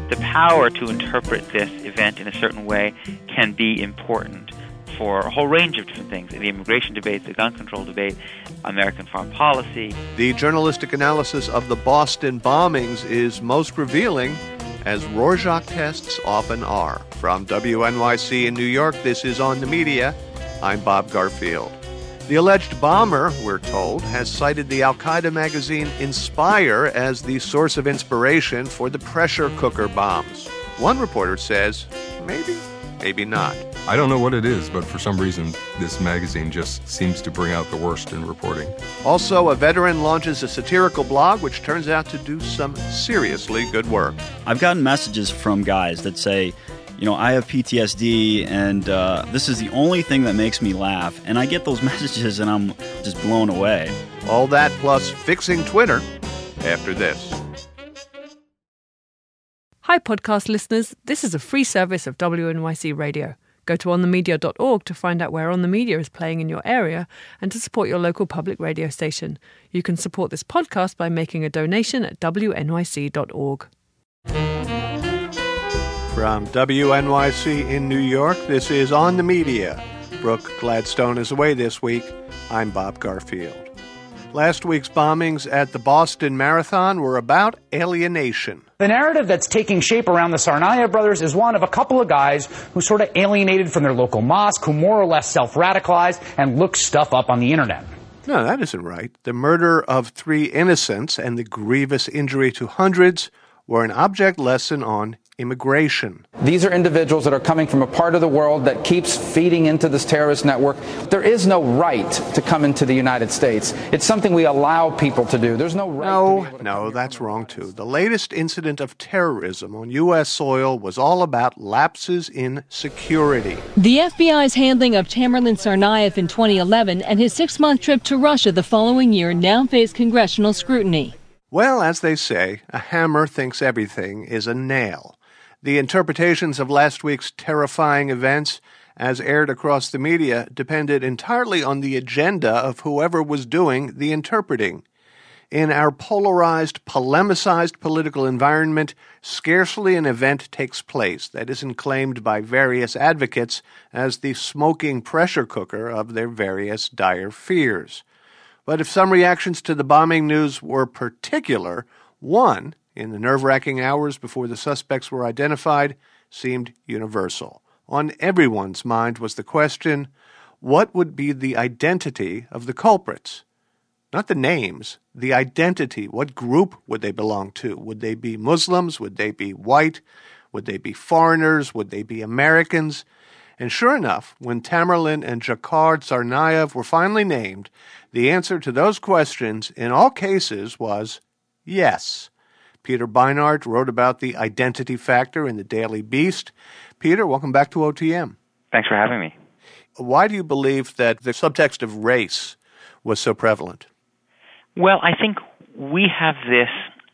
the power to interpret this event in a certain way can be important for a whole range of different things: the immigration debate, the gun control debate, American foreign policy. The journalistic analysis of the Boston bombings is most revealing, as Rorschach tests often are. From WNYC in New York, this is On the Media. I'm Bob Garfield. The alleged bomber, we're told, has cited the Al-Qaeda magazine Inspire as the source of inspiration for the pressure cooker bombs. One reporter says, maybe not. I don't know what it is, but for some reason, this magazine just seems to bring out the worst in reporting. Also, a veteran launches a satirical blog which turns out to do some seriously good work. I've gotten messages from guys that say, I have PTSD, and this is the only thing that makes me laugh. And I get those messages, and I'm just blown away. All that plus fixing Twitter after this. Hi, podcast listeners. This is a free service of WNYC Radio. Go to onthemedia.org to find out where On the Media is playing in your area and to support your local public radio station. You can support this podcast by making a donation at wnyc.org. From WNYC in New York, this is On the Media. Brooke Gladstone is away this week. I'm Bob Garfield. Last week's bombings at the Boston Marathon were about alienation. The narrative that's taking shape around the Tsarnaev brothers is one of a couple of guys who sort of alienated from their local mosque, who more or less self-radicalized and looked stuff up on the internet. No, that isn't right. The murder of 3 innocents and the grievous injury to hundreds were an object lesson on immigration. These are individuals that are coming from a part of the world that keeps feeding into this terrorist network. There is no right to come into the United States. It's something we allow people to do. There's no right. No, that's wrong too. The latest incident of terrorism on U.S. soil was all about lapses in security. The FBI's handling of Tamerlan Tsarnaev in 2011 and his 6-month trip to Russia the following year now face congressional scrutiny. Well, as they say, a hammer thinks everything is a nail. The interpretations of last week's terrifying events, as aired across the media, depended entirely on the agenda of whoever was doing the interpreting. In our polarized, polemicized political environment, scarcely an event takes place that isn't claimed by various advocates as the smoking pressure cooker of their various dire fears. But if some reactions to the bombing news were particular, one, in the nerve-wracking hours before the suspects were identified, seemed universal. On everyone's mind was the question, what would be the identity of the culprits? Not the names, the identity. What group would they belong to? Would they be Muslims? Would they be white? Would they be foreigners? Would they be Americans? And sure enough, when Tamerlan and Dzhokhar Tsarnaev were finally named, the answer to those questions in all cases was yes. Peter Beinart wrote about the identity factor in the Daily Beast. Peter, welcome back to OTM. Thanks for having me. Why do you believe that the subtext of race was so prevalent? Well, I think we have this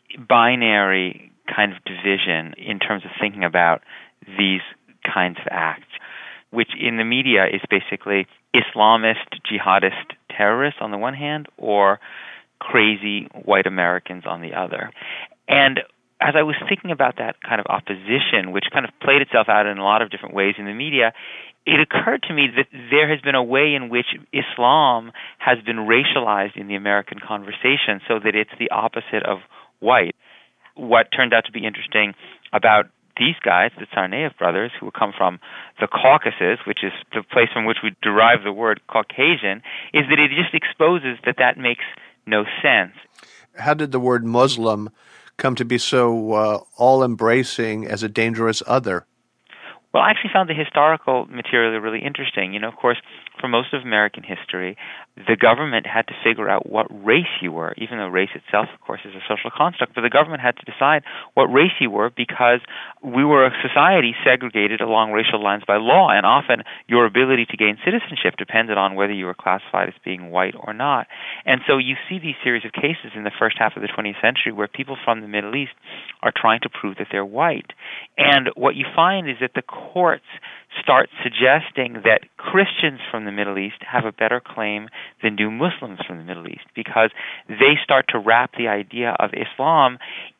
binary kind of division in terms of thinking about these kinds of acts, which in the media is basically Islamist, jihadist terrorists on the one hand, or crazy white Americans on the other. And as I was thinking about that kind of opposition, which kind of played itself out in a lot of different ways in the media, it occurred to me that there has been a way in which Islam has been racialized in the American conversation so that it's the opposite of white. What turned out to be interesting about these guys, the Tsarnaev brothers, who come from the Caucasus, which is the place from which we derive the word Caucasian, is that it just exposes that makes no sense. How did the word Muslim come to be so all-embracing as a dangerous other? Well, I actually found the historical material really interesting. Of course, for most of American history, the government had to figure out what race you were, even though race itself, of course, is a social construct. But the government had to decide what race you were because we were a society segregated along racial lines by law, and often your ability to gain citizenship depended on whether you were classified as being white or not. And so you see these series of cases in the first half of the 20th century where people from the Middle East are trying to prove that they're white. And what you find is that the courts start suggesting that Christians from the Middle East have a better claim than do Muslims from the Middle East, because they start to wrap the idea of Islam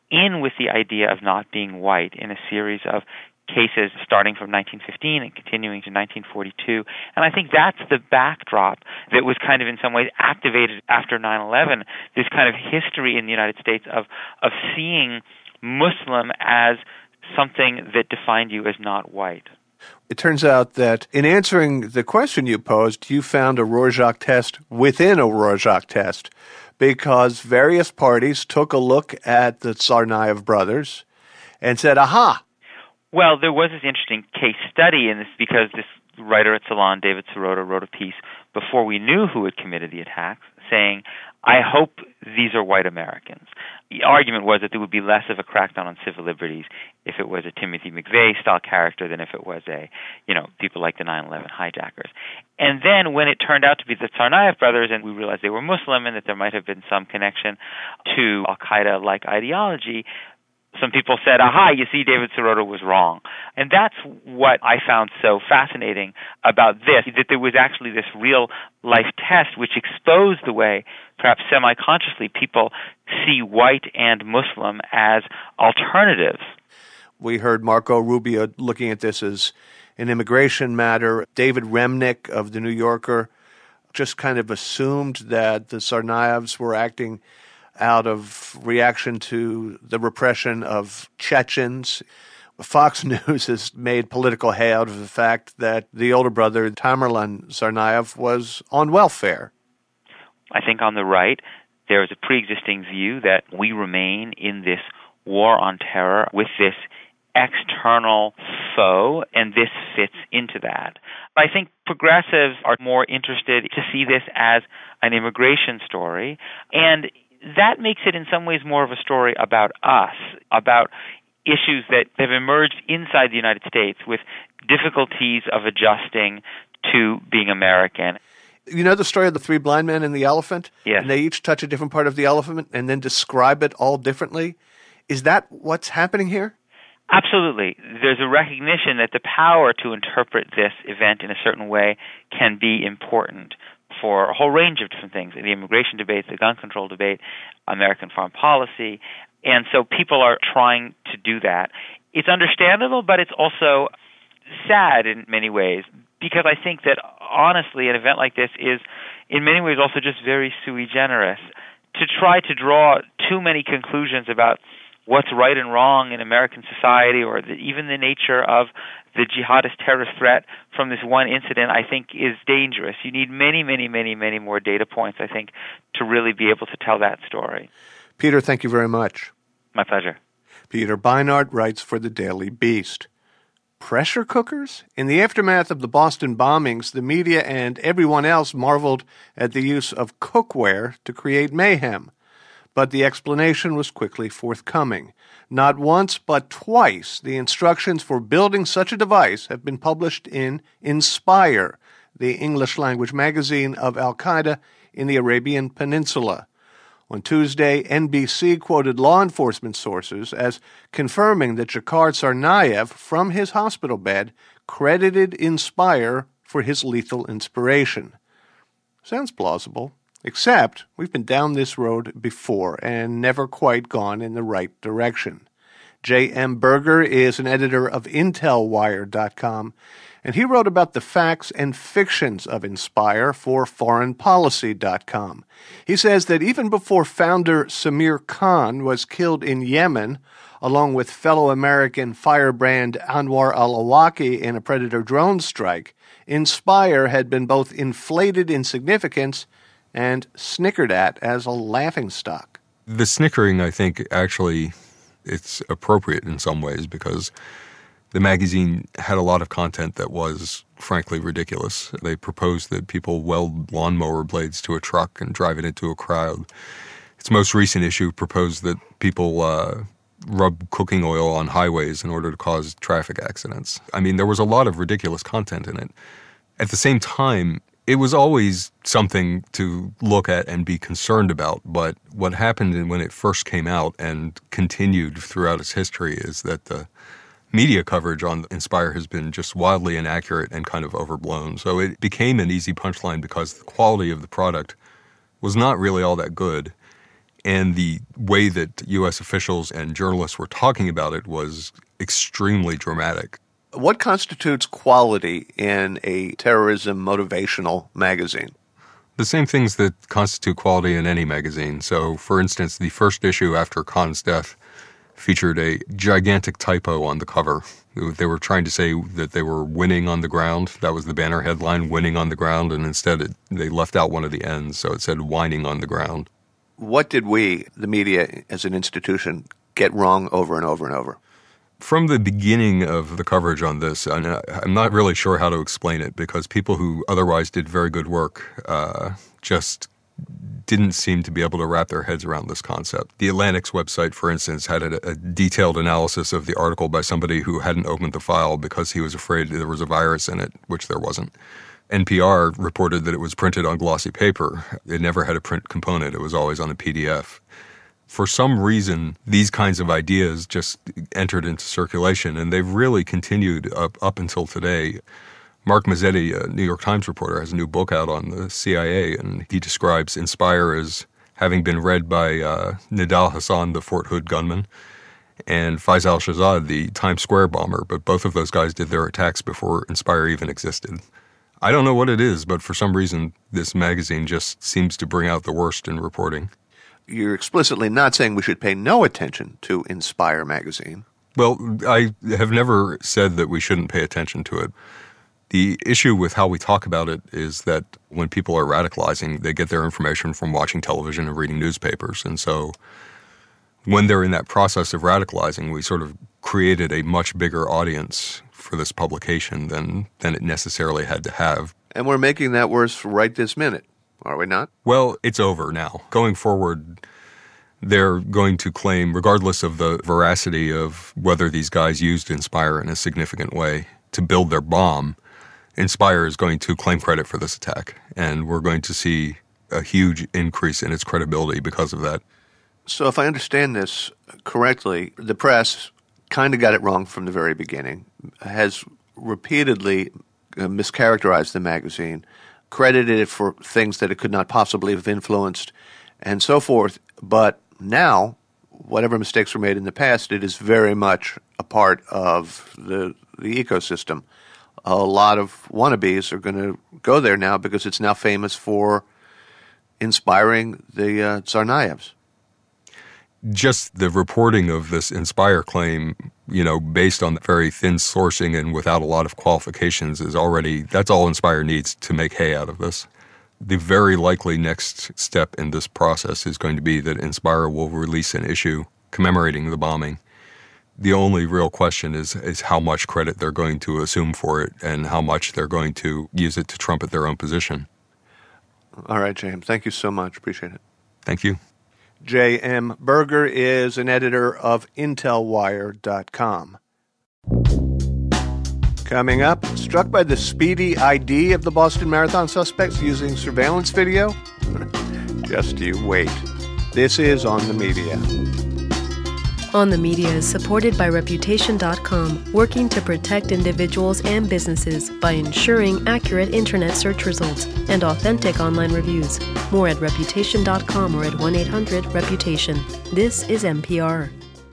in with the idea of not being white in a series of cases starting from 1915 and continuing to 1942. And I think that's the backdrop that was kind of in some ways activated after 9/11, this kind of history in the United States of seeing Muslim as something that defined you as not white. It turns out that in answering the question you posed, you found a Rorschach test within a Rorschach test, because various parties took a look at the Tsarnaev brothers and said, aha. Well, there was this interesting case study in this because this writer at Salon, David Sirota, wrote a piece before we knew who had committed the attacks saying, I hope these are white Americans. The argument was that there would be less of a crackdown on civil liberties if it was a Timothy McVeigh-style character than if it was people like the 9/11 hijackers. And then when it turned out to be the Tsarnaev brothers and we realized they were Muslim and that there might have been some connection to al-Qaeda-like ideology, some people said, aha, you see, David Sirota was wrong. And that's what I found so fascinating about this, that there was actually this real-life test which exposed the way, perhaps semi-consciously, people see white and Muslim as alternatives. We heard Marco Rubio looking at this as an immigration matter. David Remnick of The New Yorker just kind of assumed that the Tsarnaevs were acting out of reaction to the repression of Chechens. Fox News has made political hay out of the fact that the older brother, Tamerlan Tsarnaev, was on welfare. I think on the right, there is a pre-existing view that we remain in this war on terror with this external foe, and this fits into that. I think progressives are more interested to see this as an immigration story, and that makes it in some ways more of a story about us, about issues that have emerged inside the United States with difficulties of adjusting to being American. You know the story of the three blind men and the elephant? Yes. And they each touch a different part of the elephant and then describe it all differently? Is that what's happening here? Absolutely. There's a recognition that the power to interpret this event in a certain way can be important for a whole range of different things, the immigration debate, the gun control debate, American foreign policy. And so people are trying to do that. It's understandable, but it's also sad in many ways, because I think that, honestly, an event like this is, in many ways, also just very sui generis. To try to draw too many conclusions about what's right and wrong in American society, or even the nature of the jihadist terrorist threat from this one incident, I think is dangerous. You need many, many, many, many more data points, I think, to really be able to tell that story. Peter, thank you very much. My pleasure. Peter Beinart writes for the Daily Beast. Pressure cookers? In the aftermath of the Boston bombings, the media and everyone else marveled at the use of cookware to create mayhem. But the explanation was quickly forthcoming. Not once, but twice, the instructions for building such a device have been published in Inspire, the English-language magazine of al-Qaeda in the Arabian Peninsula. On Tuesday, NBC quoted law enforcement sources as confirming that Dzhokhar Tsarnaev, from his hospital bed, credited Inspire for his lethal inspiration. Sounds plausible. Except we've been down this road before and never quite gone in the right direction. J.M. Berger is an editor of IntelWire.com, and he wrote about the facts and fictions of Inspire for ForeignPolicy.com. He says that even before founder Samir Khan was killed in Yemen, along with fellow American firebrand Anwar al-Awlaki in a Predator drone strike, Inspire had been both inflated in significance and snickered at as a laughingstock. The snickering, I think, actually, it's appropriate in some ways because the magazine had a lot of content that was, frankly, ridiculous. They proposed that people weld lawnmower blades to a truck and drive it into a crowd. Its most recent issue proposed that people rub cooking oil on highways in order to cause traffic accidents. I mean, there was a lot of ridiculous content in it. At the same time, it was always something to look at and be concerned about, but what happened when it first came out and continued throughout its history is that the media coverage on Inspire has been just wildly inaccurate and kind of overblown. So it became an easy punchline because the quality of the product was not really all that good. And the way that U.S. officials and journalists were talking about it was extremely dramatic. What constitutes quality in a terrorism motivational magazine? The same things that constitute quality in any magazine. So, for instance, the first issue after Khan's death featured a gigantic typo on the cover. They were trying to say that they were winning on the ground. That was the banner headline, winning on the ground, and instead they left out one of the ends, so it said whining on the ground. What did we, the media as an institution, get wrong over and over and over? From the beginning of the coverage on this, and I'm not really sure how to explain it because people who otherwise did very good work just didn't seem to be able to wrap their heads around this concept. The Atlantic's website, for instance, had a detailed analysis of the article by somebody who hadn't opened the file because he was afraid there was a virus in it, which there wasn't. NPR reported that it was printed on glossy paper. It never had a print component. It was always on a PDF. For some reason, these kinds of ideas just entered into circulation, and they've really continued up until today. Mark Mazzetti, a New York Times reporter, has a new book out on the CIA, and he describes Inspire as having been read by Nidal Hassan, the Fort Hood gunman, and Faiz al-Shahzad, the Times Square bomber, but both of those guys did their attacks before Inspire even existed. I don't know what it is, but for some reason, this magazine just seems to bring out the worst in reporting. You're explicitly not saying we should pay no attention to Inspire magazine. Well, I have never said that we shouldn't pay attention to it. The issue with how we talk about it is that when people are radicalizing, they get their information from watching television and reading newspapers. And so when they're in that process of radicalizing, we sort of created a much bigger audience for this publication than it necessarily had to have. And we're making that worse right this minute, are we not? Well, it's over now. Going forward, they're going to claim, regardless of the veracity of whether these guys used Inspire in a significant way to build their bomb, Inspire is going to claim credit for this attack. And we're going to see a huge increase in its credibility because of that. So if I understand this correctly, the press kind of got it wrong from the very beginning, has repeatedly mischaracterized the magazine, credited it for things that it could not possibly have influenced, and so forth. But now, whatever mistakes were made in the past, it is very much a part of the ecosystem. A lot of wannabes are going to go there now because it's now famous for inspiring the Tsarnaevs. Just the reporting of this Inspire claim, based on very thin sourcing and without a lot of qualifications that's all Inspire needs to make hay out of this. The very likely next step in this process is going to be that Inspire will release an issue commemorating the bombing. The only real question is how much credit they're going to assume for it and how much they're going to use it to trumpet their own position. All right, James. Thank you so much. Appreciate it. Thank you. J.M. Berger is an editor of IntelWire.com. Coming up, struck by the speedy ID of the Boston Marathon suspects using surveillance video? Just you wait. This is On the Media. On the Media is supported by Reputation.com, working to protect individuals and businesses by ensuring accurate internet search results and authentic online reviews. More at Reputation.com or at 1-800-REPUTATION. This is NPR.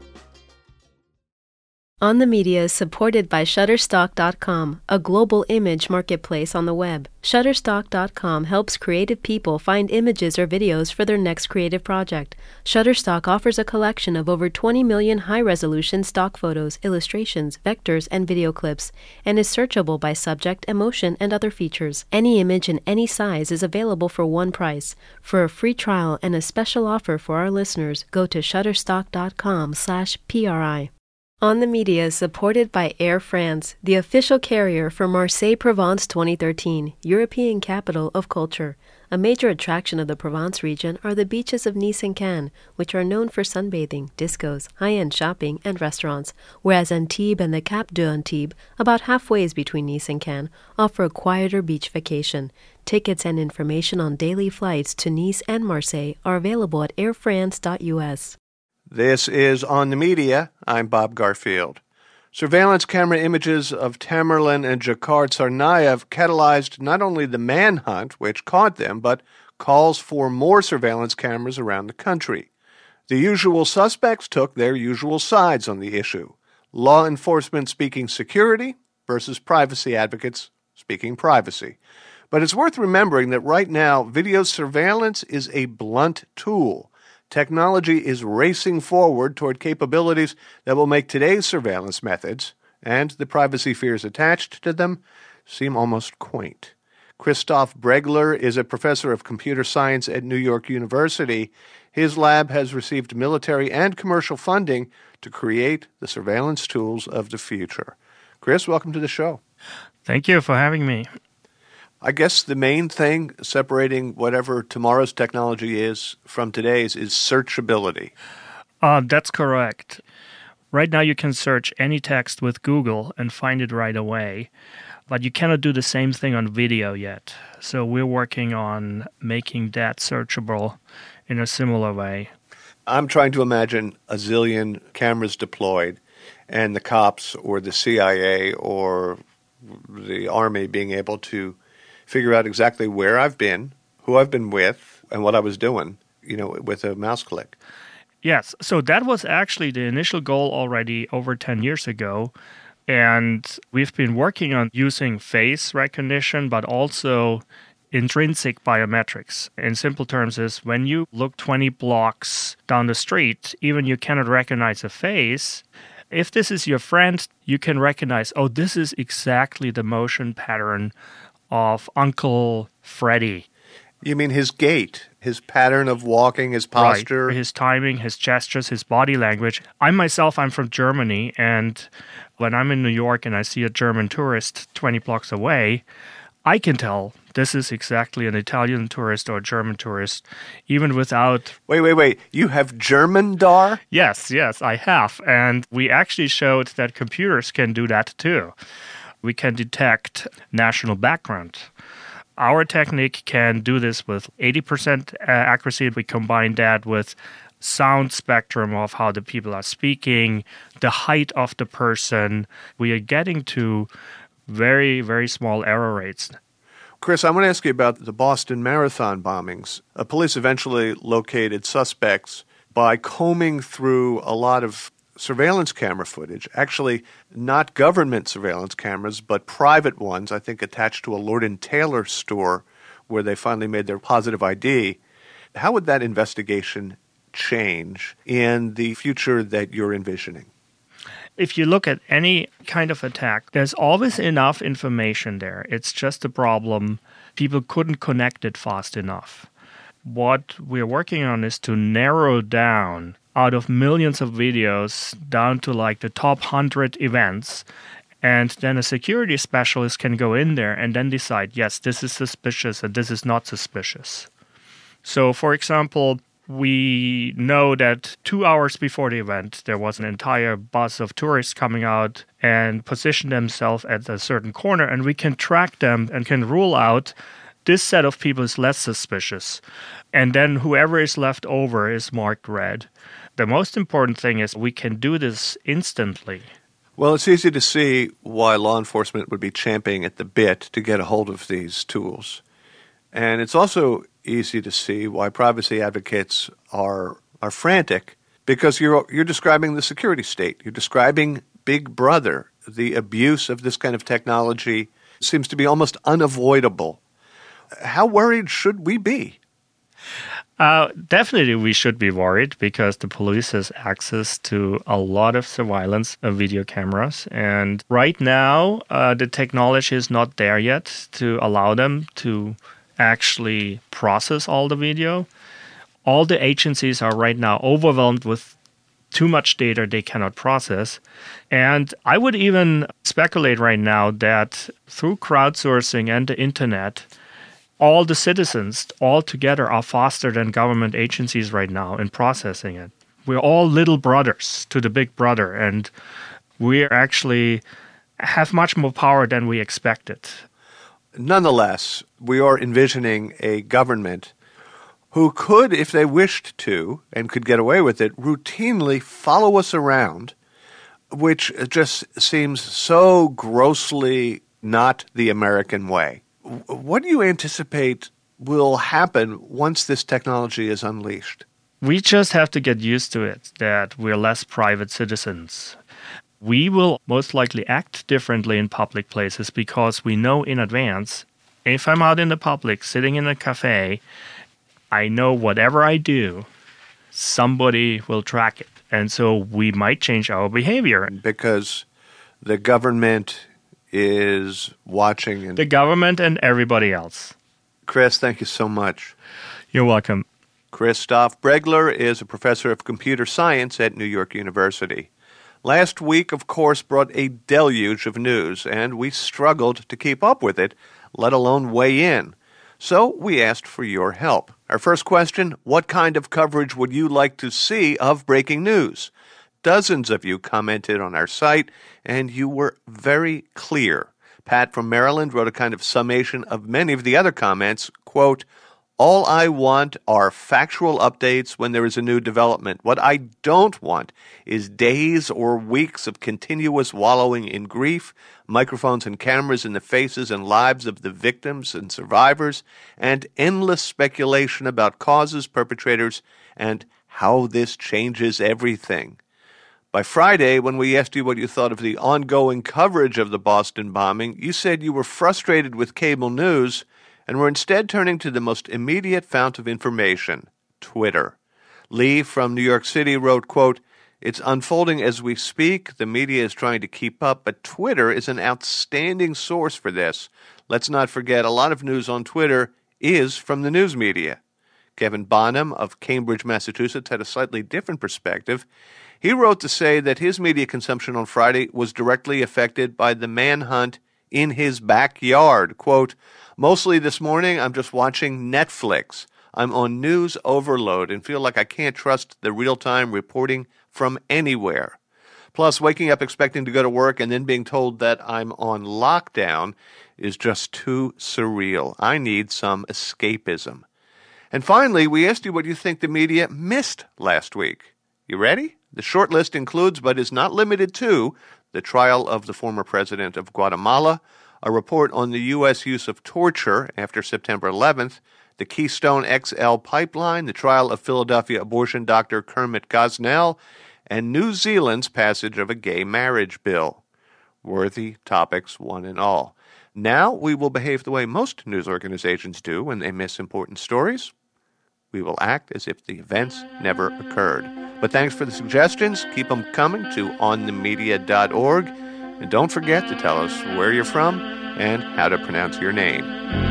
On the Media is supported by Shutterstock.com, a global image marketplace on the web. Shutterstock.com helps creative people find images or videos for their next creative project. Shutterstock offers a collection of over 20 million high-resolution stock photos, illustrations, vectors, and video clips, and is searchable by subject, emotion, and other features. Any image in any size is available for one price. For a free trial and a special offer for our listeners, go to Shutterstock.com/PRI. On the Media is supported by Air France, the official carrier for Marseille-Provence 2013, European Capital of Culture. A major attraction of the Provence region are the beaches of Nice and Cannes, which are known for sunbathing, discos, high-end shopping, and restaurants, whereas Antibes and the Cap d'Antibes, about halfway between Nice and Cannes, offer a quieter beach vacation. Tickets and information on daily flights to Nice and Marseille are available at airfrance.us. This is On the Media. I'm Bob Garfield. Surveillance camera images of Tamerlan and Dzhokhar Tsarnaev catalyzed not only the manhunt, which caught them, but calls for more surveillance cameras around the country. The usual suspects took their usual sides on the issue. Law enforcement speaking security versus privacy advocates speaking privacy. But it's worth remembering that right now, video surveillance is a blunt tool. Technology is racing forward toward capabilities that will make today's surveillance methods, and the privacy fears attached to them, seem almost quaint. Christoph Bregler is a professor of computer science at New York University. His lab has received military and commercial funding to create the surveillance tools of the future. Chris, welcome to the show. Thank you for having me. I guess the main thing separating whatever tomorrow's technology is from today's is searchability. That's correct. Right now you can search any text with Google and find it right away, but you cannot do the same thing on video yet. So we're working on making that searchable in a similar way. I'm trying to imagine a zillion cameras deployed and the cops or the CIA or the Army being able to figure out exactly where I've been, who I've been with, and what I was doing, with a mouse click. Yes, so that was actually the initial goal already over 10 years ago. And we've been working on using face recognition, but also intrinsic biometrics. In simple terms is when you look 20 blocks down the street, even you cannot recognize a face. If this is your friend, you can recognize, oh, this is exactly the motion pattern of Uncle Freddy. You mean his gait, his pattern of walking, his posture? Right. His timing, his gestures, his body language. I'm from Germany, and when I'm in New York and I see a German tourist 20 blocks away, I can tell this is exactly an Italian tourist or a German tourist, even without... Wait. You have German DAR? Yes, I have. And we actually showed that computers can do that too. We can detect national background. Our technique can do this with 80% accuracy. We combine that with sound spectrum of how the people are speaking, the height of the person. We are getting to very, very small error rates. Chris, I want to ask you about the Boston Marathon bombings. Police eventually located suspects by combing through a lot of surveillance camera footage, actually not government surveillance cameras, but private ones, I think attached to a Lord & Taylor store where they finally made their positive ID. How would that investigation change in the future that you're envisioning? If you look at any kind of attack, there's always enough information there. It's just a problem. People couldn't connect it fast enough. What we're working on is to narrow down out of millions of videos down to like the top 100 events. And then a security specialist can go in there and then decide, yes, this is suspicious and this is not suspicious. So, for example, we know that 2 hours before the event, there was an entire bus of tourists coming out and position themselves at a certain corner, and we can track them and can rule out this set of people is less suspicious. And then whoever is left over is marked red. The most important thing is we can do this instantly. Well, it's easy to see why law enforcement would be champing at the bit to get a hold of these tools. And it's also easy to see why privacy advocates are frantic, because you're describing the security state. You're describing Big Brother. The abuse of this kind of technology seems to be almost unavoidable. How worried should we be? Definitely we should be worried because the police has access to a lot of surveillance of video cameras. And right now, the technology is not there yet to allow them to actually process all the video. All the agencies are right now overwhelmed with too much data they cannot process. And I would even speculate right now that through crowdsourcing and the internet, all the citizens all together are faster than government agencies right now in processing it. We're all little brothers to the big brother, and we actually have much more power than we expected. Nonetheless, we are envisioning a government who could, if they wished to, and could get away with it, routinely follow us around, which just seems so grossly not the American way. What do you anticipate will happen once this technology is unleashed? We just have to get used to it, that we're less private citizens. We will most likely act differently in public places because we know in advance, if I'm out in the public, sitting in a cafe, I know whatever I do, somebody will track it. And so we might change our behavior. Because the government is watching. The government and everybody else. Chris, thank you so much. You're welcome. Christoph Bregler is a professor of computer science at New York University. Last week, of course, brought a deluge of news, and we struggled to keep up with it, let alone weigh in. So we asked for your help. Our first question, what kind of coverage would you like to see of breaking news? Dozens of you commented on our site, and you were very clear. Pat from Maryland wrote a kind of summation of many of the other comments, quote, all I want are factual updates when there is a new development. What I don't want is days or weeks of continuous wallowing in grief, microphones and cameras in the faces and lives of the victims and survivors, and endless speculation about causes, perpetrators, and how this changes everything. By Friday, when we asked you what you thought of the ongoing coverage of the Boston bombing, you said you were frustrated with cable news and were instead turning to the most immediate fount of information, Twitter. Lee from New York City wrote, quote, it's unfolding as we speak. The media is trying to keep up, but Twitter is an outstanding source for this. Let's not forget, a lot of news on Twitter is from the news media. Kevin Bonham of Cambridge, Massachusetts, had a slightly different perspective. He wrote to say that his media consumption on Friday was directly affected by the manhunt in his backyard. Quote, mostly this morning, I'm just watching Netflix. I'm on news overload and feel like I can't trust the real-time reporting from anywhere. Plus, waking up expecting to go to work and then being told that I'm on lockdown is just too surreal. I need some escapism. And finally, we asked you what you think the media missed last week. You ready? The short list includes, but is not limited to, the trial of the former president of Guatemala, a report on the U.S. use of torture after September 11th, the Keystone XL pipeline, the trial of Philadelphia abortion doctor Kermit Gosnell, and New Zealand's passage of a gay marriage bill. Worthy topics, one and all. Now we will behave the way most news organizations do when they miss important stories. We will act as if the events never occurred. But thanks for the suggestions. Keep them coming to onthemedia.org. And don't forget to tell us where you're from and how to pronounce your name.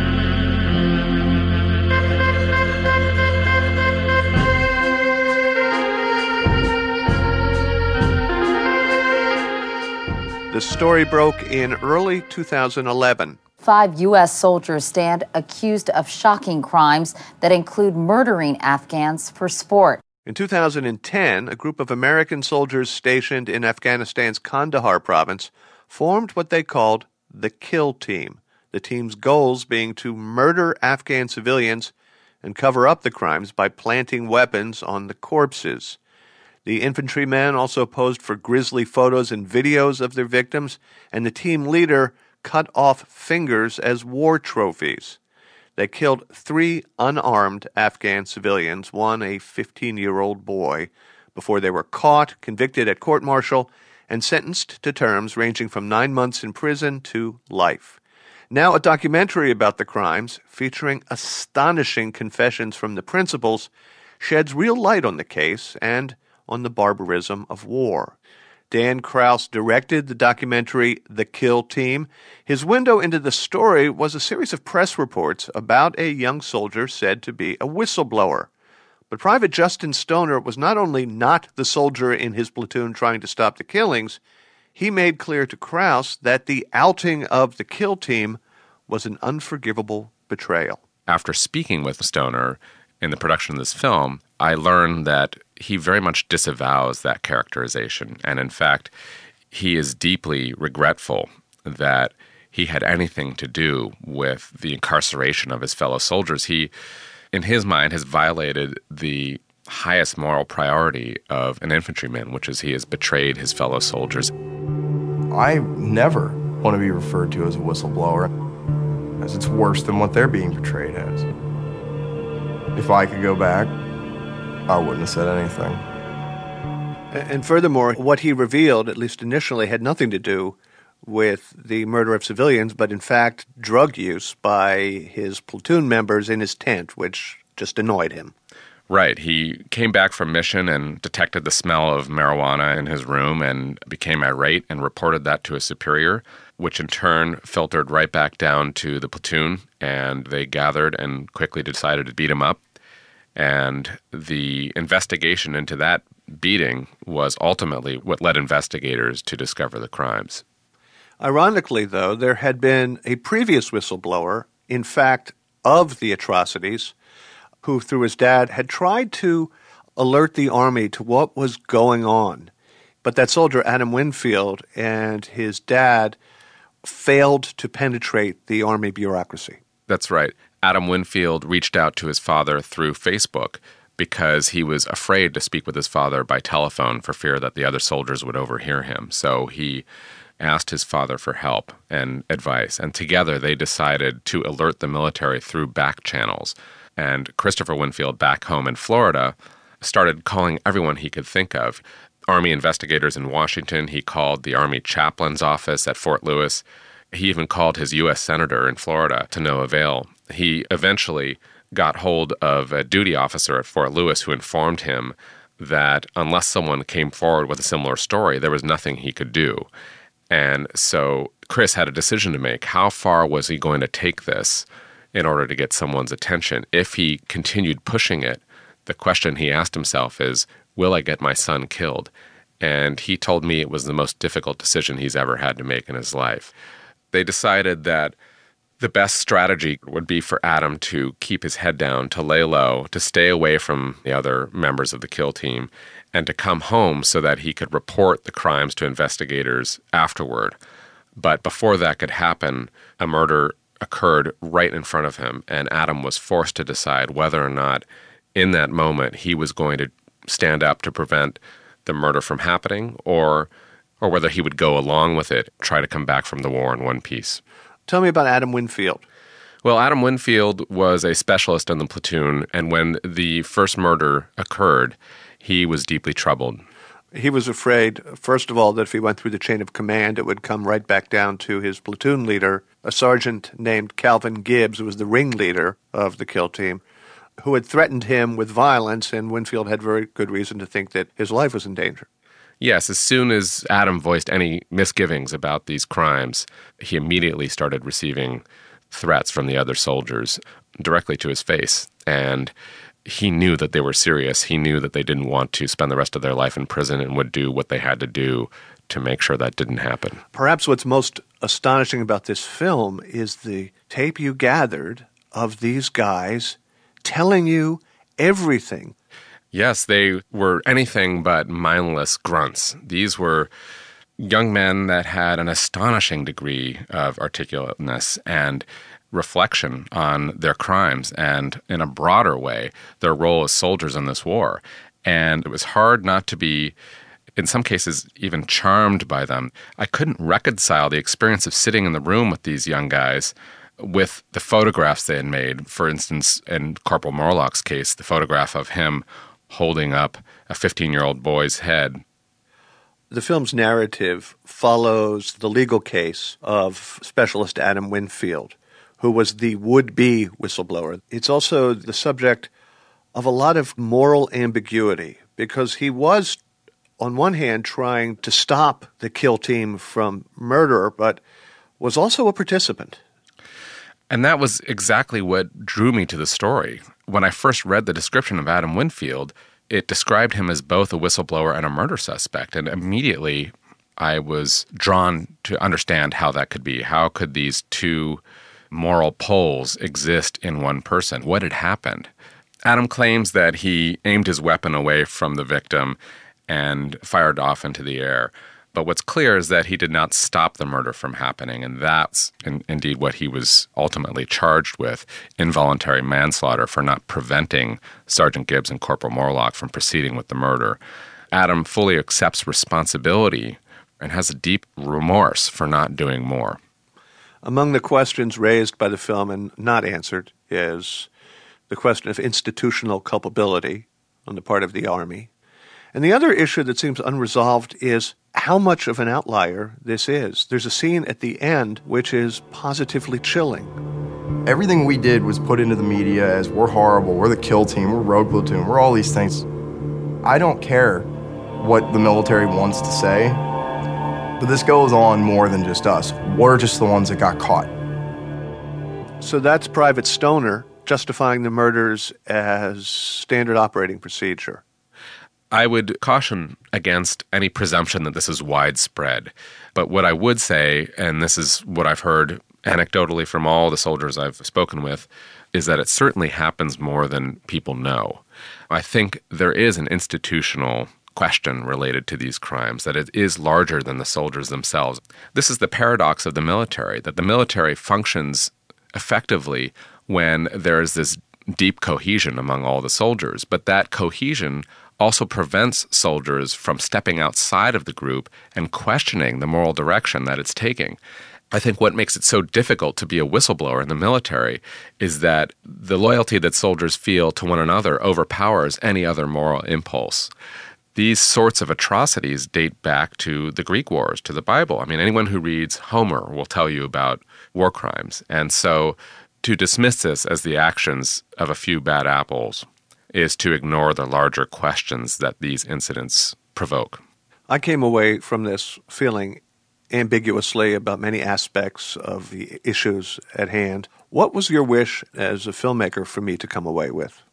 The story broke in early 2011. 5 U.S. soldiers stand accused of shocking crimes that include murdering Afghans for sport. In 2010, a group of American soldiers stationed in Afghanistan's Kandahar province formed what they called the Kill Team, the team's goals being to murder Afghan civilians and cover up the crimes by planting weapons on the corpses. The infantrymen also posed for grisly photos and videos of their victims, and the team leader cut off fingers as war trophies. They killed 3 unarmed Afghan civilians, one a 15-year-old boy, before they were caught, convicted at court-martial, and sentenced to terms ranging from 9 months in prison to life. Now a documentary about the crimes, featuring astonishing confessions from the principals, sheds real light on the case and on the barbarism of war. Dan Kraus directed the documentary The Kill Team. His window into the story was a series of press reports about a young soldier said to be a whistleblower. But Private Justin Stoner was not only not the soldier in his platoon trying to stop the killings, he made clear to Kraus that the outing of the Kill Team was an unforgivable betrayal. After speaking with Stoner in the production of this film, I learned that he very much disavows that characterization. And in fact, he is deeply regretful that he had anything to do with the incarceration of his fellow soldiers. He, in his mind, has violated the highest moral priority of an infantryman, which is he has betrayed his fellow soldiers. I never want to be referred to as a whistleblower, as it's worse than what they're being portrayed as. If I could go back, I wouldn't have said anything. And furthermore, what he revealed, at least initially, had nothing to do with the murder of civilians, but in fact drug use by his platoon members in his tent, which just annoyed him. Right. He came back from mission and detected the smell of marijuana in his room and became irate and reported that to his superior, which in turn filtered right back down to the platoon, and they gathered and quickly decided to beat him up. And the investigation into that beating was ultimately what led investigators to discover the crimes. Ironically, though, there had been a previous whistleblower, in fact, of the atrocities, who, through his dad, had tried to alert the Army to what was going on. But that soldier, Adam Winfield, and his dad failed to penetrate the Army bureaucracy. That's right. Adam Winfield reached out to his father through Facebook because he was afraid to speak with his father by telephone for fear that the other soldiers would overhear him. So he asked his father for help and advice, and together they decided to alert the military through back channels. And Christopher Winfield, back home in Florida, started calling everyone he could think of. Army investigators in Washington. He called the Army chaplain's office at Fort Lewis. He even called his U.S. senator in Florida to no avail. He eventually got hold of a duty officer at Fort Lewis who informed him that unless someone came forward with a similar story, there was nothing he could do. And so Chris had a decision to make. How far was he going to take this in order to get someone's attention? If he continued pushing it, the question he asked himself is, will I get my son killed? And he told me it was the most difficult decision he's ever had to make in his life. They decided that the best strategy would be for Adam to keep his head down, to lay low, to stay away from the other members of the kill team, and to come home so that he could report the crimes to investigators afterward. But before that could happen, a murder occurred right in front of him, and Adam was forced to decide whether or not in that moment he was going to stand up to prevent the murder from happening, or whether he would go along with it, try to come back from the war in one piece. Tell me about Adam Winfield. Well, Adam Winfield was a specialist in the platoon, and when the first murder occurred, he was deeply troubled. He was afraid, first of all, that if he went through the chain of command, it would come right back down to his platoon leader, a sergeant named Calvin Gibbs, who was the ringleader of the kill team, who had threatened him with violence, and Winfield had very good reason to think that his life was in danger. Yes, as soon as Adam voiced any misgivings about these crimes, he immediately started receiving threats from the other soldiers directly to his face. And he knew that they were serious. He knew that they didn't want to spend the rest of their life in prison and would do what they had to do to make sure that didn't happen. Perhaps what's most astonishing about this film is the tape you gathered of these guys telling you everything. Yes, they were anything but mindless grunts. These were young men that had an astonishing degree of articulateness and reflection on their crimes and, in a broader way, their role as soldiers in this war. And it was hard not to be, in some cases, even charmed by them. I couldn't reconcile the experience of sitting in the room with these young guys with the photographs they had made. For instance, in Corporal Morlock's case, the photograph of him holding up a 15-year-old boy's head. The film's narrative follows the legal case of Specialist Adam Winfield, who was the would-be whistleblower. It's also the subject of a lot of moral ambiguity, because he was, on one hand, trying to stop the kill team from murder, but was also a participant. And that was exactly what drew me to the story. When I first read the description of Adam Winfield, it described him as both a whistleblower and a murder suspect. And immediately I was drawn to understand how that could be. How could these two moral poles exist in one person? What had happened? Adam claims that he aimed his weapon away from the victim and fired off into the air. But what's clear is that he did not stop the murder from happening, and that's indeed what he was ultimately charged with, involuntary manslaughter for not preventing Sergeant Gibbs and Corporal Morlock from proceeding with the murder. Adam fully accepts responsibility and has a deep remorse for not doing more. Among the questions raised by the film and not answered is the question of institutional culpability, on the part of the Army. And the other issue that seems unresolved is how much of an outlier this is. There's a scene at the end which is positively chilling. Everything we did was put into the media as we're horrible, we're the kill team, we're rogue platoon, we're all these things. I don't care what the military wants to say, but this goes on more than just us. We're just the ones that got caught. So that's Private Stoner justifying the murders as standard operating procedure. I would caution against any presumption that this is widespread. But what I would say, and this is what I've heard anecdotally from all the soldiers I've spoken with, is that it certainly happens more than people know. I think there is an institutional question related to these crimes, that it is larger than the soldiers themselves. This is the paradox of the military, that the military functions effectively when there is this deep cohesion among all the soldiers, but that cohesion also prevents soldiers from stepping outside of the group and questioning the moral direction that it's taking. I think what makes it so difficult to be a whistleblower in the military is that the loyalty that soldiers feel to one another overpowers any other moral impulse. These sorts of atrocities date back to the Greek wars, to the Bible. I mean, anyone who reads Homer will tell you about war crimes. And so to dismiss this as the actions of a few bad apples is to ignore the larger questions that these incidents provoke. I came away from this feeling ambiguously about many aspects of the issues at hand. What was your wish as a filmmaker for me to come away with?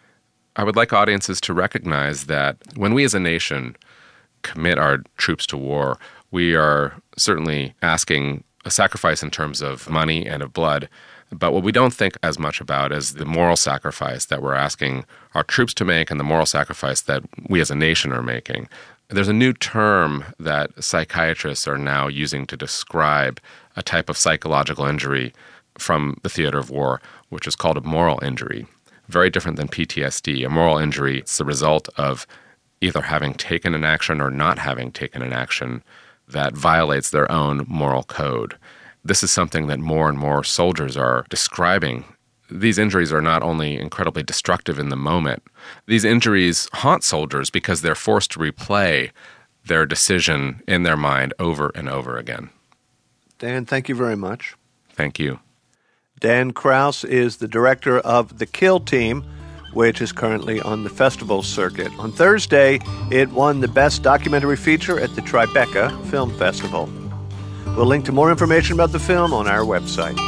I would like audiences to recognize that when we as a nation commit our troops to war, we are certainly asking a sacrifice in terms of money and of blood. But what we don't think as much about is the moral sacrifice that we're asking our troops to make and the moral sacrifice that we as a nation are making. There's a new term that psychiatrists are now using to describe a type of psychological injury from the theater of war, which is called a moral injury. Very different than PTSD. A moral injury is the result of either having taken an action or not having taken an action that violates their own moral code. This is something that more and more soldiers are describing. These injuries are not only incredibly destructive in the moment, these injuries haunt soldiers because they're forced to replay their decision in their mind over and over again. Dan, thank you very much. Thank you. Dan Krause is the director of The Kill Team, which is currently on the festival circuit. On Thursday, it won the Best Documentary Feature at the Tribeca Film Festival. We'll link to more information about the film on our website.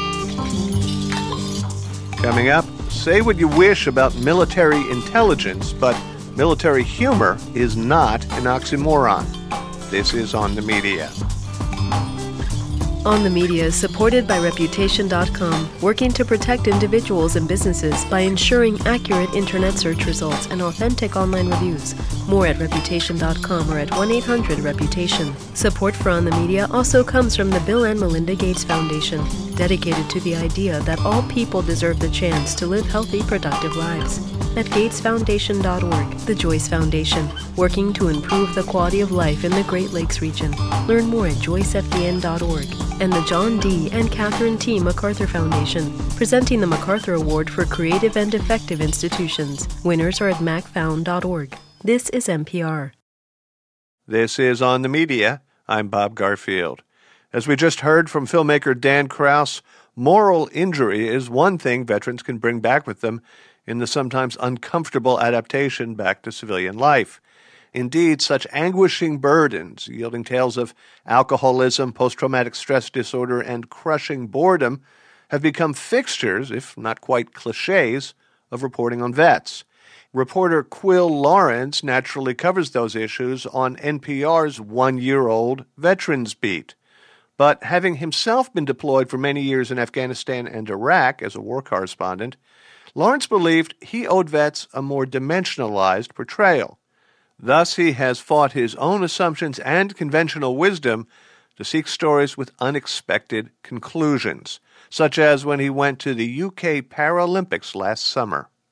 Coming up, say what you wish about military intelligence, but military humor is not an oxymoron. This is On the Media. On the Media is supported by Reputation.com, working to protect individuals and businesses by ensuring accurate internet search results and authentic online reviews. More at Reputation.com or at 1-800-REPUTATION. Support for On the Media also comes from the Bill and Melinda Gates Foundation, dedicated to the idea that all people deserve the chance to live healthy, productive lives. At GatesFoundation.org, the Joyce Foundation, working to improve the quality of life in the Great Lakes region. Learn more at JoyceFDN.org. And the John D. and Catherine T. MacArthur Foundation, presenting the MacArthur Award for Creative and Effective Institutions. Winners are at macfound.org. This is NPR. This is On the Media. I'm Bob Garfield. As we just heard from filmmaker Dan Krause, moral injury is one thing veterans can bring back with them in the sometimes uncomfortable adaptation back to civilian life. Indeed, such anguishing burdens, yielding tales of alcoholism, post-traumatic stress disorder, and crushing boredom, have become fixtures, if not quite cliches, of reporting on vets. Reporter Quill Lawrence naturally covers those issues on NPR's one-year-old Veterans Beat. But having himself been deployed for many years in Afghanistan and Iraq as a war correspondent, Lawrence believed he owed vets a more dimensionalized portrayal. Thus, he has fought his own assumptions and conventional wisdom to seek stories with unexpected conclusions, such as when he went to the UK Paralympics last summer.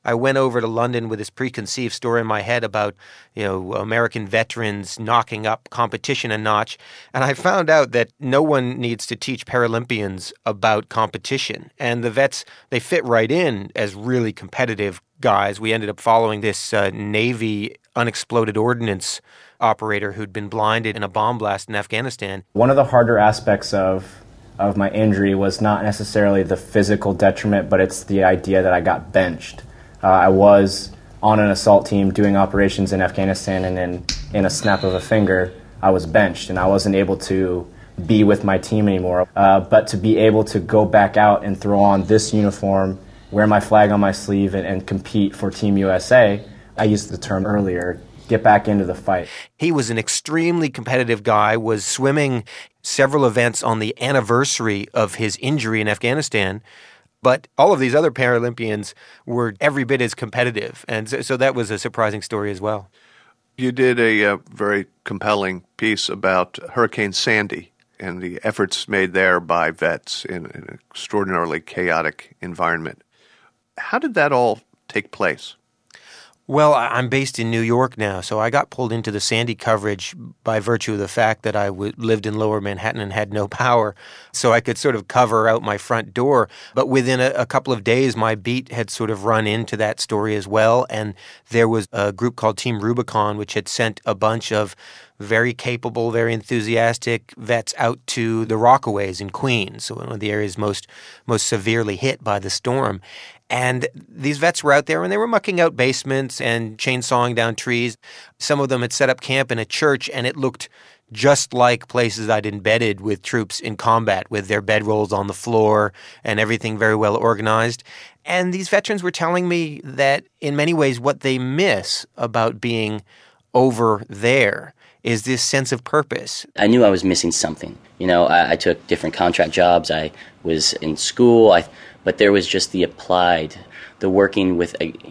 I went over to London with this preconceived story in my head about, American veterans knocking up competition a notch. And I found out that no one needs to teach Paralympians about competition. And the vets, they fit right in as really competitive guys. We ended up following this Navy unexploded ordnance operator who'd been blinded in a bomb blast in Afghanistan. One of the harder aspects of my injury was not necessarily the physical detriment, but it's the idea that I got benched. I was on an assault team doing operations in Afghanistan, and then in a snap of a finger, I was benched, and I wasn't able to be with my team anymore. But to be able to go back out and throw on this uniform, wear my flag on my sleeve, and compete for Team USA, I used the term earlier, get back into the fight. He was an extremely competitive guy, was swimming several events on the anniversary of his injury in Afghanistan. But all of these other Paralympians were every bit as competitive. And so that was a surprising story as well. You did a very compelling piece about Hurricane Sandy and the efforts made there by vets in an extraordinarily chaotic environment. How did that all take place? Well, I'm based in New York now, so I got pulled into the Sandy coverage by virtue of the fact that I lived in Lower Manhattan and had no power, so I could sort of cover out my front door. But within a couple of days, my beat had sort of run into that story as well, and there was a group called Team Rubicon, which had sent a bunch of very capable, very enthusiastic vets out to the Rockaways in Queens, so one of the areas most severely hit by the storm. And these vets were out there and they were mucking out basements and chainsawing down trees. Some of them had set up camp in a church, and it looked just like places I'd embedded with troops in combat, with their bedrolls on the floor and everything very well organized. And these veterans were telling me that in many ways what they miss about being over there is this sense of purpose. I knew I was missing something. I took different contract jobs. I was in school. But there was just the working with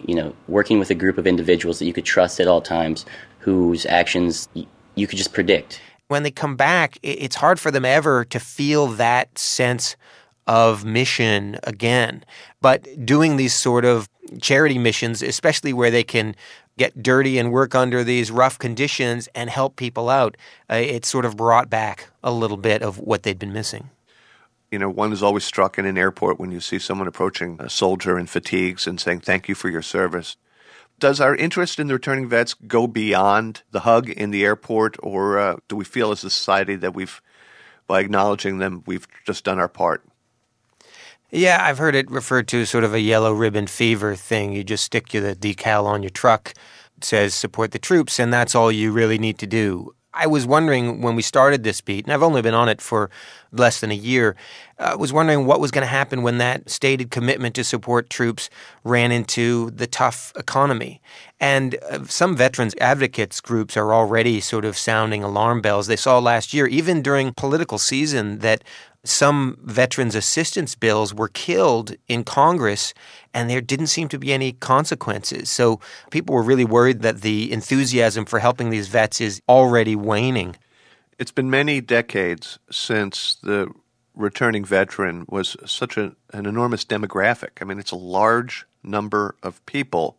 a group of individuals that you could trust at all times, whose actions you could just predict. When they come back, it's hard for them ever to feel that sense of mission again. But doing these sort of charity missions, especially where they can get dirty and work under these rough conditions and help people out, it sort of brought back a little bit of what they'd been missing. One is always struck in an airport when you see someone approaching a soldier in fatigues and saying, "Thank you for your service." Does our interest in the returning vets go beyond the hug in the airport, or do we feel as a society that by acknowledging them, we've just done our part? Yeah, I've heard it referred to as sort of a yellow ribbon fever thing. You just stick the decal on your truck. It says support the troops, and that's all you really need to do. I was wondering when we started this beat, and I've only been on it for less than a year, I was wondering what was going to happen when that stated commitment to support troops ran into the tough economy. And some veterans advocates groups are already sort of sounding alarm bells. They saw last year, even during political season, that some veterans assistance bills were killed in Congress, and there didn't seem to be any consequences. So people were really worried that the enthusiasm for helping these vets is already waning. It's been many decades since the returning veteran was such an enormous demographic. I mean, it's a large number of people.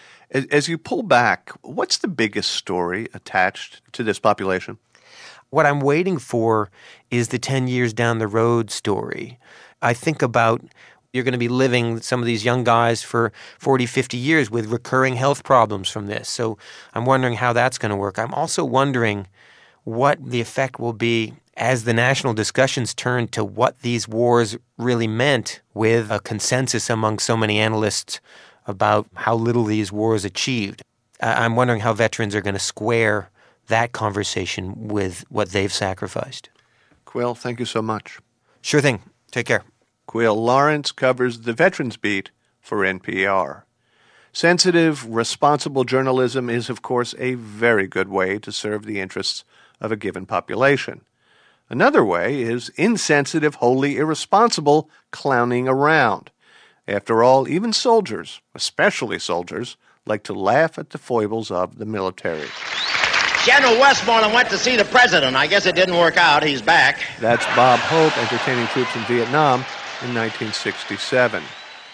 As you pull back, what's the biggest story attached to this population? What I'm waiting for is the 10 years down the road story. I think about you're going to be living, some of these young guys, for 40, 50 years with recurring health problems from this. So I'm wondering how that's going to work. I'm also wondering what the effect will be as the national discussions turn to what these wars really meant, with a consensus among so many analysts about how little these wars achieved. I'm wondering how veterans are going to square that conversation with what they've sacrificed. Quail, thank you so much. Sure thing. Take care. Quail Lawrence covers the Veterans Beat for NPR. Sensitive, responsible journalism is, of course, a very good way to serve the interests of a given population. Another way is insensitive, wholly irresponsible clowning around. After all, even soldiers, especially soldiers, like to laugh at the foibles of the military. General Westmoreland went to see the president. I guess it didn't work out. He's back. That's Bob Hope entertaining troops in Vietnam in 1967.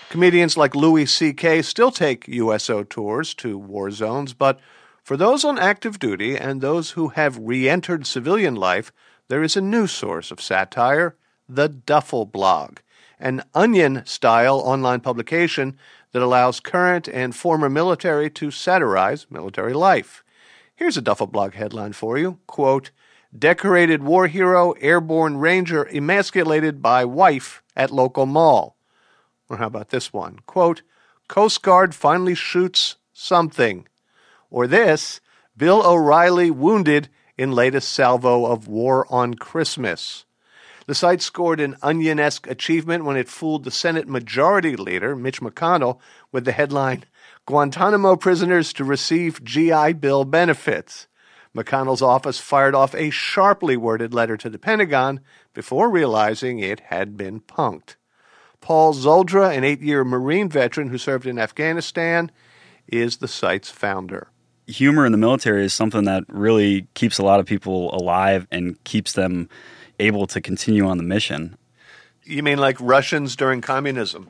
Comedians like Louis C.K. still take USO tours to war zones, but for those on active duty and those who have re-entered civilian life, there is a new source of satire, the Duffel Blog, an Onion-style online publication that allows current and former military to satirize military life. Here's a Duffel Blog headline for you. Quote, "Decorated war hero, airborne ranger emasculated by wife at local mall." Or how about this one? Quote, "Coast Guard finally shoots something." Or this, "Bill O'Reilly wounded in latest salvo of War on Christmas." The site scored an Onion-esque achievement when it fooled the Senate Majority Leader, Mitch McConnell, with the headline, "Guantanamo prisoners to receive GI Bill benefits." McConnell's office fired off a sharply worded letter to the Pentagon before realizing it had been punked. Paul Zoldra, an 8-year Marine veteran who served in Afghanistan, is the site's founder. Humor in the military is something that really keeps a lot of people alive and keeps them able to continue on the mission. You mean like Russians during communism?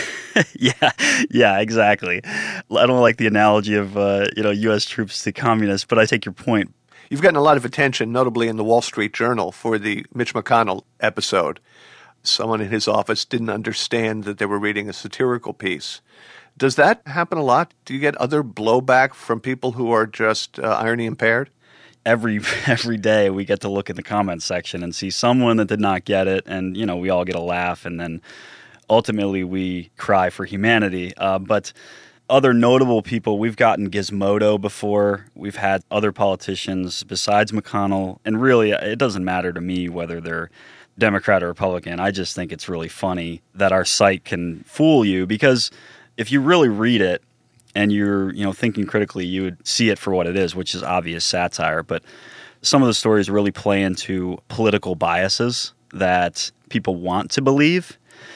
Yeah, exactly. I don't like the analogy of U.S. troops to communists, but I take your point. You've gotten a lot of attention, notably in the Wall Street Journal, for the Mitch McConnell episode. Someone in his office didn't understand that they were reading a satirical piece. Does that happen a lot? Do you get other blowback from people who are just irony impaired? Every day we get to look in the comments section and see someone that did not get it, and we all get a laugh, and then ultimately we cry for humanity. But other notable people, we've gotten Gizmodo before. We've had other politicians besides McConnell, and really it doesn't matter to me whether they're Democrat or Republican. I just think it's really funny that our site can fool you, because if you really read it and you're thinking critically, you would see it for what it is, which is obvious satire. But some of the stories really play into political biases that people want to believe,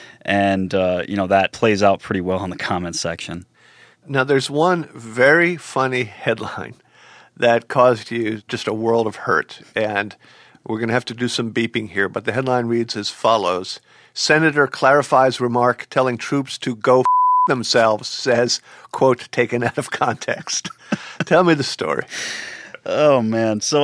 and that plays out pretty well in the comments section. Now, there's one very funny headline that caused you just a world of hurt, and we're going to have to do some beeping here, but the headline reads as follows. Senator clarifies remark telling troops to go themselves, says, quote, taken out of context. Tell me the story. Oh, man. So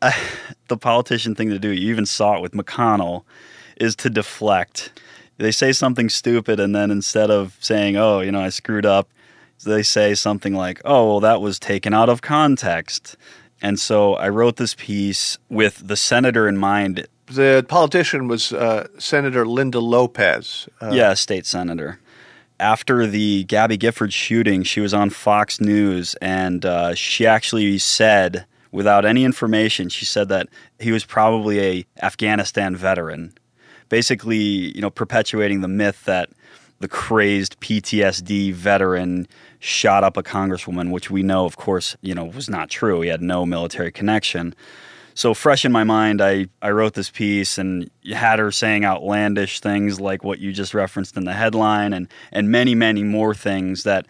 the politician thing to do, you even saw it with McConnell, is to deflect. They say something stupid, and then instead of saying, I screwed up, they say something like, oh, well, that was taken out of context. And so I wrote this piece with the senator in mind. The politician was Senator Linda Lopez. State senator. After the Gabby Gifford shooting, she was on Fox News, and she actually said, without any information, she said that he was probably a Afghanistan veteran, basically, perpetuating the myth that the crazed PTSD veteran shot up a congresswoman, which we know, of course, was not true. He had no military connection. So fresh in my mind, I wrote this piece and had her saying outlandish things like what you just referenced in the headline, and many, many more things that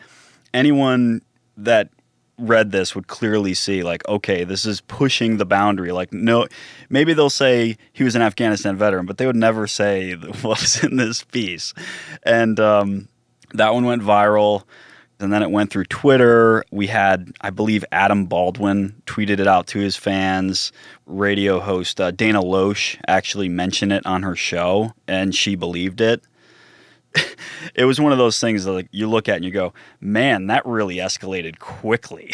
anyone that read this would clearly see, like, okay, this is pushing the boundary. Like, no, maybe they'll say he was an Afghanistan veteran, but they would never say what was in this piece. And that one went viral. And then it went through Twitter. We had, I believe, Adam Baldwin tweeted it out to his fans. Radio host Dana Loesch actually mentioned it on her show, and she believed it. It was one of those things that, like, you look at and you go, man, that really escalated quickly.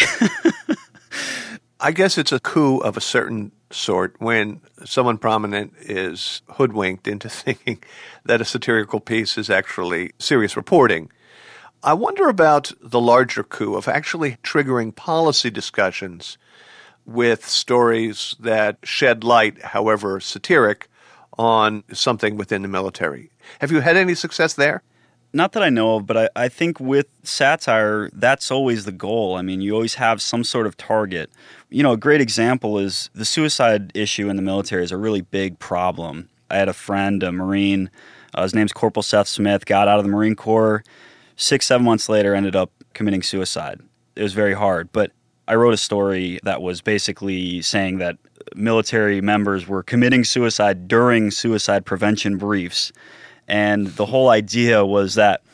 I guess it's a coup of a certain sort when someone prominent is hoodwinked into thinking that a satirical piece is actually serious reporting. I wonder about the larger coup of actually triggering policy discussions with stories that shed light, however satiric, on something within the military. Have you had any success there? Not that I know of, but I think with satire, that's always the goal. I mean, you always have some sort of target. A great example is the suicide issue in the military is a really big problem. I had a friend, a Marine, his name's Corporal Seth Smith, got out of the Marine Corps. 6-7 months later, ended up committing suicide. It was very hard, but I wrote a story that was basically saying that military members were committing suicide during suicide prevention briefs. And the whole idea was that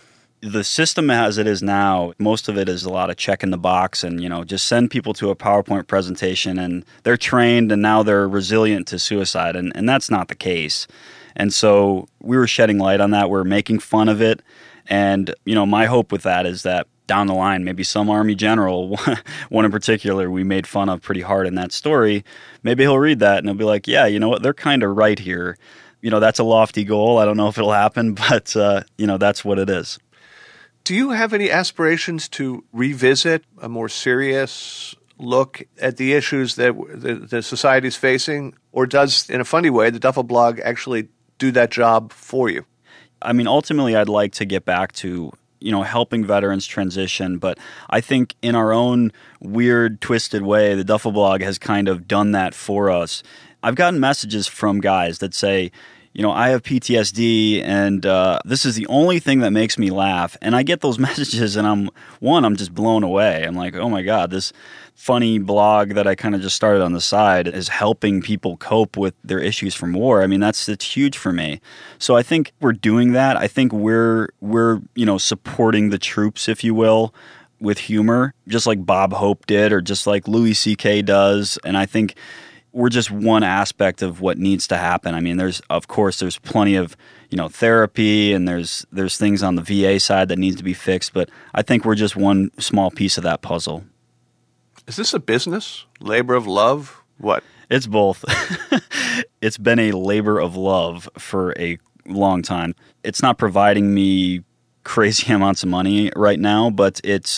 The system as it is now, most of it is a lot of check in the box and, just send people to a PowerPoint presentation and they're trained and now they're resilient to suicide. And that's not the case. And so we were shedding light on that. We're making fun of it. And, my hope with that is that down the line, maybe some Army general, one in particular, we made fun of pretty hard in that story. Maybe he'll read that and he'll be like, yeah, you know what? They're kind of right here. That's a lofty goal. I don't know if it'll happen, but, that's what it is. Do you have any aspirations to revisit a more serious look at the issues that the society is facing? Or does, in a funny way, the Duffel Blog actually do that job for you? I mean, ultimately, I'd like to get back to, helping veterans transition. But I think in our own weird, twisted way, the Duffel Blog has kind of done that for us. I've gotten messages from guys that say, I have PTSD and this is the only thing that makes me laugh. And I get those messages and I'm just blown away. I'm like, oh my God, this funny blog that I kind of just started on the side is helping people cope with their issues from war. I mean, that's huge for me. So I think we're doing that. I think we're supporting the troops, if you will, with humor, just like Bob Hope did or just like Louis C.K. does. And I think we're just one aspect of what needs to happen. I mean, there's plenty of, therapy and there's things on the VA side that needs to be fixed, but I think we're just one small piece of that puzzle. Is this a business? Labor of love? What? It's both. It's been a labor of love for a long time. It's not providing me crazy amounts of money right now, but it's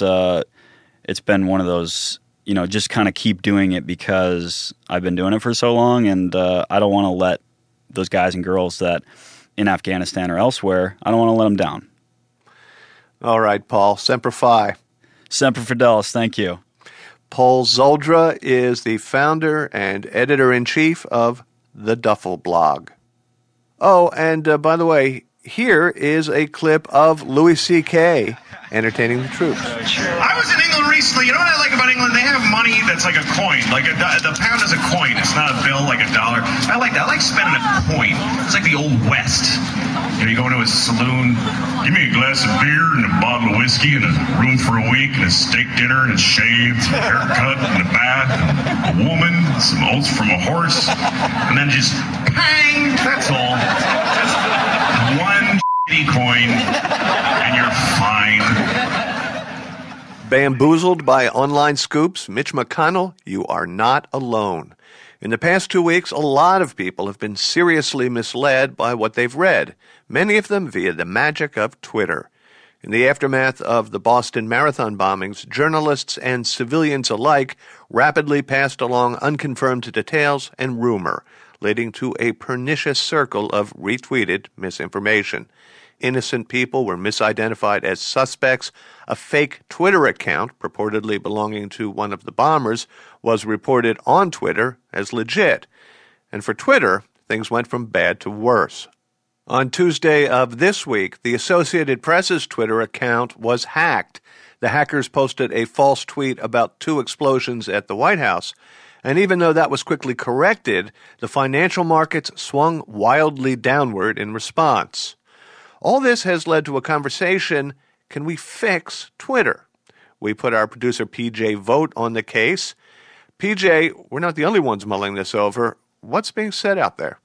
been one of those, just kind of keep doing it because I've been doing it for so long, and I don't want to let those guys and girls that in Afghanistan or elsewhere, I don't want to let them down. All right, Paul. Semper Fi. Semper Fidelis. Thank you. Paul Zoldra is the founder and editor-in-chief of the Duffel Blog. Oh, and by the way, here is a clip of Louis C.K. entertaining the troops. I was in England recently. You know what I like about England? They have money that's like a coin. Like the pound is a coin. It's not a bill like a dollar. I like that. I like spending a coin. It's like the old West. You go into a saloon, give me a glass of beer and a bottle of whiskey and a room for a week and a steak dinner and a shave, a haircut and a bath, a woman, some oats from a horse, and then just pang. That's all. Just one coin and you're fine. Bamboozled by online scoops, Mitch McConnell, you are not alone. In the past 2 weeks, a lot of people have been seriously misled by what they've read, many of them via the magic of Twitter. In the aftermath of the Boston Marathon bombings, journalists and civilians alike rapidly passed along unconfirmed details and rumor, leading to a pernicious circle of retweeted misinformation. Innocent people were misidentified as suspects. A fake Twitter account, purportedly belonging to one of the bombers, was reported on Twitter as legit. And for Twitter, things went from bad to worse. On Tuesday of this week, the Associated Press's Twitter account was hacked. The hackers posted a false tweet about 2 explosions at the White House. And even though that was quickly corrected, the financial markets swung wildly downward in response. All this has led to a conversation, can we fix Twitter? We put our producer PJ Vogt on the case. PJ, we're not the only ones mulling this over. What's being said out there?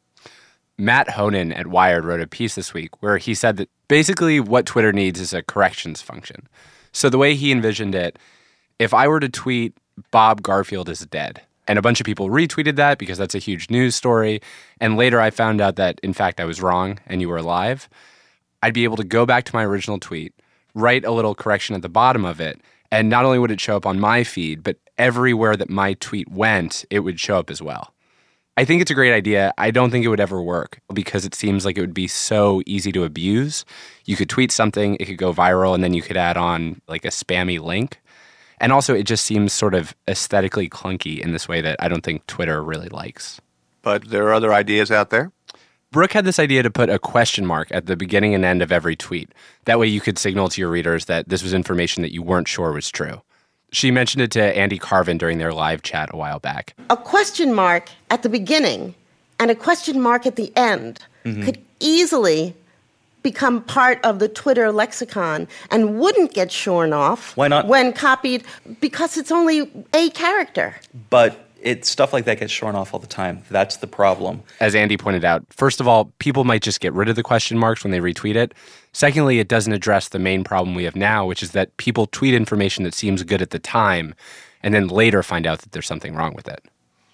Matt Honan at Wired wrote a piece this week where he said that basically what Twitter needs is a corrections function. So the way he envisioned it, if I were to tweet, Bob Garfield is dead, and a bunch of people retweeted that because that's a huge news story, and later I found out that, in fact, I was wrong and you were alive, I'd be able to go back to my original tweet, write a little correction at the bottom of it, and not only would it show up on my feed, but everywhere that my tweet went, it would show up as well. I think it's a great idea. I don't think it would ever work because it seems like it would be so easy to abuse. You could tweet something, it could go viral, and then you could add on like a spammy link. And also, it just seems sort of aesthetically clunky in this way that I don't think Twitter really likes. But there are other ideas out there? Brooke had this idea to put a question mark at the beginning and end of every tweet. That way you could signal to your readers that this was information that you weren't sure was true. She mentioned it to Andy Carvin during their live chat a while back. A question mark at the beginning and a question mark at the end could easily become part of the Twitter lexicon and wouldn't get shorn off. Why not? When copied, because it's only a character. But stuff like that gets shorn off all the time. That's the problem. As Andy pointed out, first of all, people might just get rid of the question marks when they retweet it. Secondly, it doesn't address the main problem we have now, which is that people tweet information that seems good at the time and then later find out that there's something wrong with it.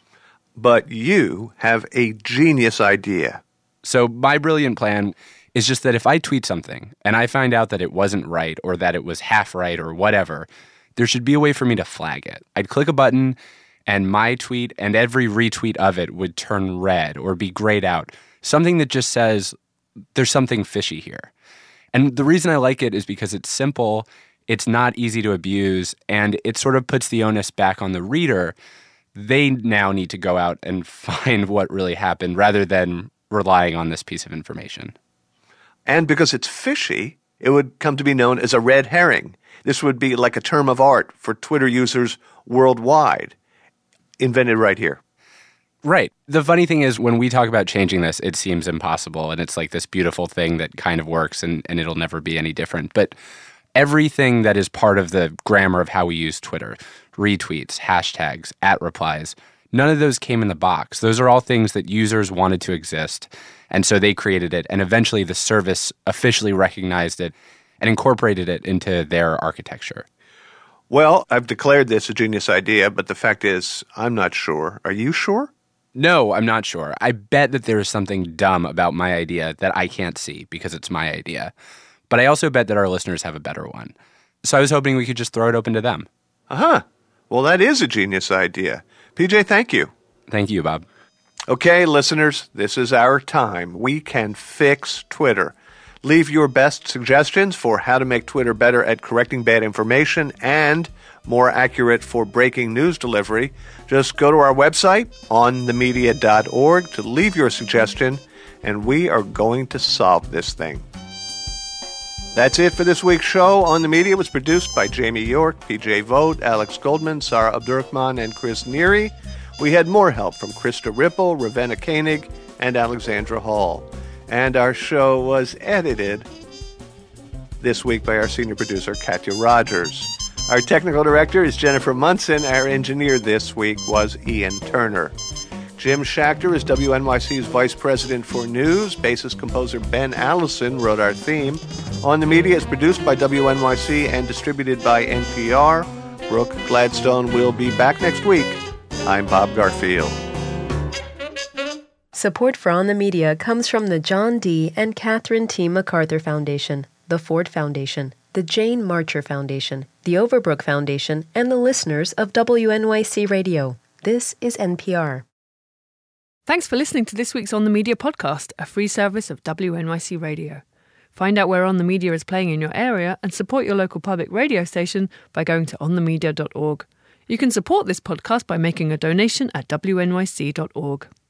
But you have a genius idea. So my brilliant plan is just that if I tweet something and I find out that it wasn't right or that it was half right or whatever, there should be a way for me to flag it. I'd click a button and my tweet and every retweet of it would turn red or be grayed out. Something that just says there's something fishy here. And the reason I like it is because it's simple, it's not easy to abuse, and it sort of puts the onus back on the reader. They now need to go out and find what really happened rather than relying on this piece of information. And because it's fishy, it would come to be known as a red herring. This would be like a term of art for Twitter users worldwide. Invented right here. Right. The funny thing is, when we talk about changing this, it seems impossible, and it's like this beautiful thing that kind of works, and it'll never be any different. But everything that is part of the grammar of how we use Twitter, retweets, hashtags, @replies, none of those came in the box. Those are all things that users wanted to exist, and so they created it, and eventually the service officially recognized it and incorporated it into their architecture. Well, I've declared this a genius idea, but the fact is, I'm not sure. Are you sure? No, I'm not sure. I bet that there is something dumb about my idea that I can't see because it's my idea. But I also bet that our listeners have a better one. So I was hoping we could just throw it open to them. Uh-huh. Well, that is a genius idea. PJ, thank you. Thank you, Bob. Okay, listeners, this is our time. We can fix Twitter. Leave your best suggestions for how to make Twitter better at correcting bad information and more accurate for breaking news delivery. Just go to our website, onthemedia.org, to leave your suggestion, and we are going to solve this thing. That's it for this week's show. On the Media was produced by Jamie York, PJ Vogt, Alex Goldman, Sarah Abdurrahman, and Chris Neary. We had more help from Krista Ripple, Ravenna Koenig, and Alexandra Hall. And our show was edited this week by our senior producer, Katya Rogers. Our technical director is Jennifer Munson. Our engineer this week was Ian Turner. Jim Schachter is WNYC's Vice President for News. Bassist composer Ben Allison wrote our theme. On the Media is produced by WNYC and distributed by NPR. Brooke Gladstone will be back next week. I'm Bob Garfield. Support for On the Media comes from the John D. and Catherine T. MacArthur Foundation, the Ford Foundation, the Jane Marcher Foundation, the Overbrook Foundation, and the listeners of WNYC Radio. This is NPR. Thanks for listening to this week's On the Media podcast, a free service of WNYC Radio. Find out where On the Media is playing in your area and support your local public radio station by going to onthemedia.org. You can support this podcast by making a donation at wnyc.org.